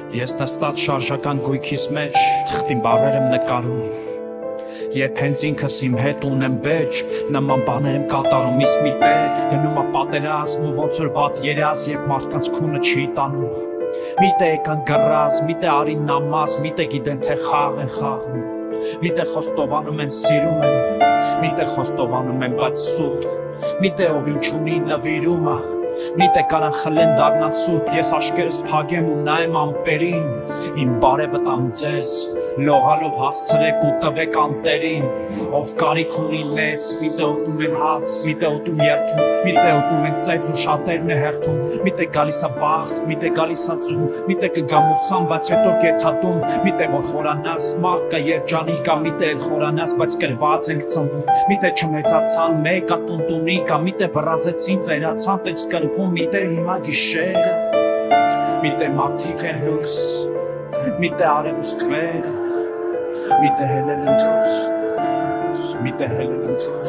Ես նստած շարժական գույքիս մեջ թղթին բառեր եմ նկարում Երբ հենց ինքս իմ հետ ունեմ վեճ Նման բաներ եմ կատարում իսկ մի տեղ Գնում ա պատերազմ ու ոնց որ վատ երազ Երբ մարդկանց քունը չի տանում Միտե եկան գրազ, միտե արին նամազ Միտե գիտեն թե խաղ են խաղում Միտե խոստովանում են սիրում են Միտե խոստովանում են բայց սուտ Միտե ով ինչ ունի նվիրում ա Միտե կարան խլեն դառնան սուրբ Ես աշկերս փագեմ ու նայեմ ամպերին Իմ բարևը տամ ձեզ Լողալով հասցրեք ու տվեք անտերին Ով կարիք ունի մեծ Միտե ուտում են հաց Միտե ուտում երթում Միտե ուտում են ծեծ ու շատերն է հերթում Միտե գալիս ա բախտ Միտե գալիս ա ծում Միտե կգամ ուսամ բայց հետո կեթատում Միտե որ խորանաս մարդ կա երջանի կա Միտե էլ խորանաս բայց կրված ենք ծնվում Միտե չմեծացան մեկ ա տունտունի կա Միտե վռազեցին ծերացան տենց Միտե հիմա գիշերը Միտե մարդիկ են լույս Միտե արևուստվերը Միտե հելել են դուրս Միտե հելել են դուրս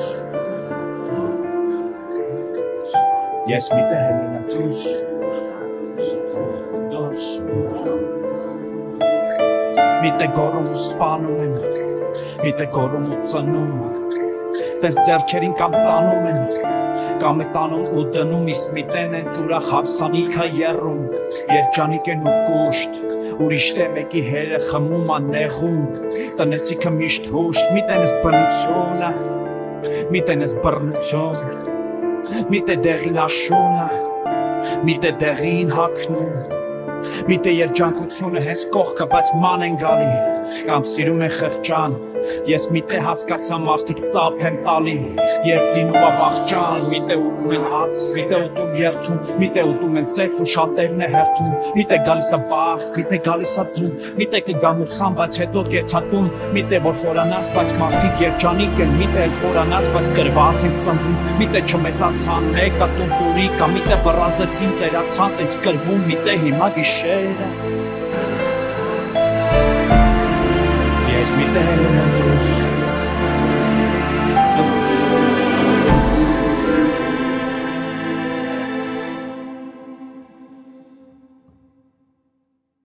Ես միտե հելել եմ դուրս Դուրս Միտե գորում ու սպանում են Միտե գորում ու ծնում Տես ձեռքերին կամ տանում են Կամ է տանում ու դնում իսկ միտեն են ծուրախ հավսանիք է եռում Երջանիկ են ու կուշտ Ուրիշ թե մեկի հերը խմում ա նեղում Տնեցիքը միշտ հուշտ Միտեն ես բնությունը Միտեն ես բռնություն Միտե դեղին աշունը Միտե դեղին հակնում Միտե երջանկությունը հենց կողքը բայց ման են գալի Կամ սիրում են խղճան Ես միտե հասկացա մարդիկ ծափ են տալի Երբ լինում ա վախճան Միտե ուտում են հաց Միտե ուտում երթում Միտե ուտում են ծեծ ու շատերն է հերթում Միտե գալիս ա բախտ Միտե գալիս ա ձում Միտե կգամ ուսամ բայց հետո կեթատում Միտե որ խորանաս բայց մարդիկ երջանիկ են Միտե էլ խորանաս բայց կրված ենք ծնվում Միտե չմեծացան մեկ ա տունտունի կա Միտե վռազեցին ծերացան տենց կրվում Միտե հիմա գիշերը Ես միտե հելել եմ դուրս